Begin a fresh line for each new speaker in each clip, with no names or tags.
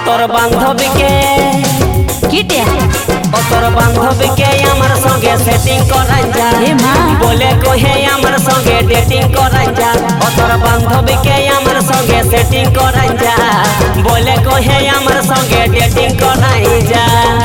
তোর বান্ধবীকে
কিটে
তোর বান্ধবীকে আমার সঙ্গে সেটিং করাই যা বলে কহে আমার সঙ্গে ডেটিং করাই যা তোর বান্ধবীকে আমার সঙ্গে সেটিং করাই যা বলে কহে আমার সঙ্গে ডেটিং করাই যা।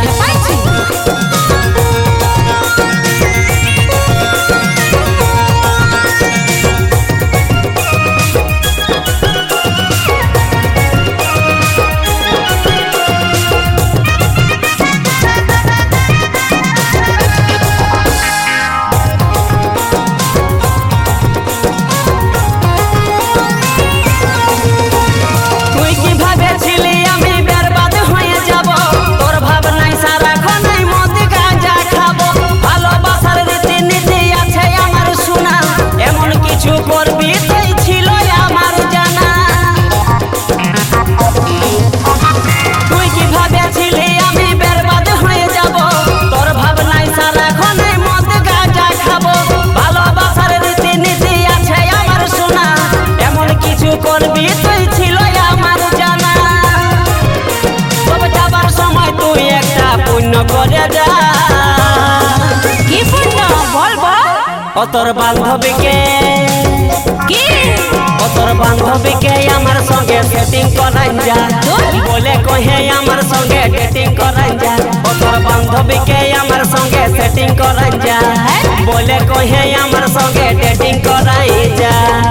করবি তুই ছিল আমার জানা তবে যাবার সময় তুই একটা পুণ্য করে যা।
কি পুণ্য বল বল।
তোর বান্ধবীকে
কি
তোর বান্ধবীকে আমার সঙ্গে সেটিং করাই যা বলে কহে আমার সঙ্গে ডেটিং করাই যা তোর বান্ধবীকে আমার সঙ্গে সেটিং করাই যা বলে কহে আমার সঙ্গে ডেটিং করাই যা।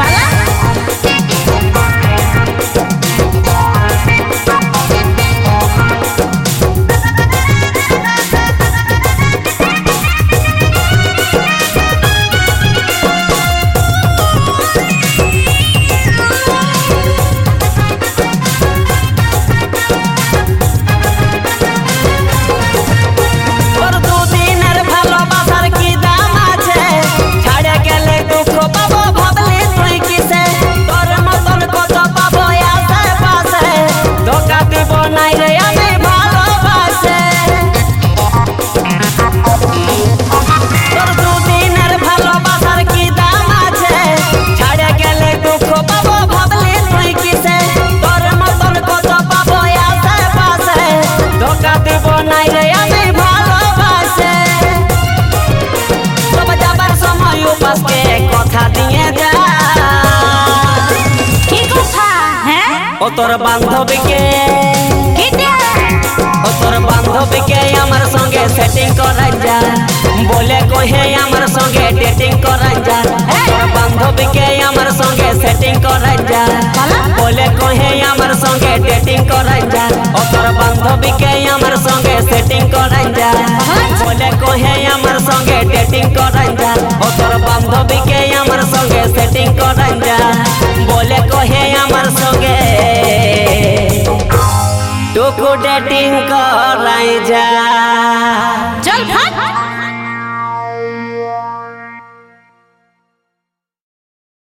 তোর বান্ধবীকে তোর বান্ধবীকে আমার সঙ্গে সেটিং করাই যা বলে কহে আমার সঙ্গে ডেটিং করাই যা তোর বান্ধবীকে আমার সঙ্গে সেটিং করাই যা বলে কহে আমার সঙ্গে ডেটিং করাই যা তোর বান্ধবীকে আমার সঙ্গে সেটিং করাই যা বলে কহে আমার সঙ্গে ডেটিং করাই যা তোর বান্ধবীকে আমার সঙ্গে সেটিং করাই যা বলে কহে আমার সঙ্গে টুকু ডেটিং করাই যা।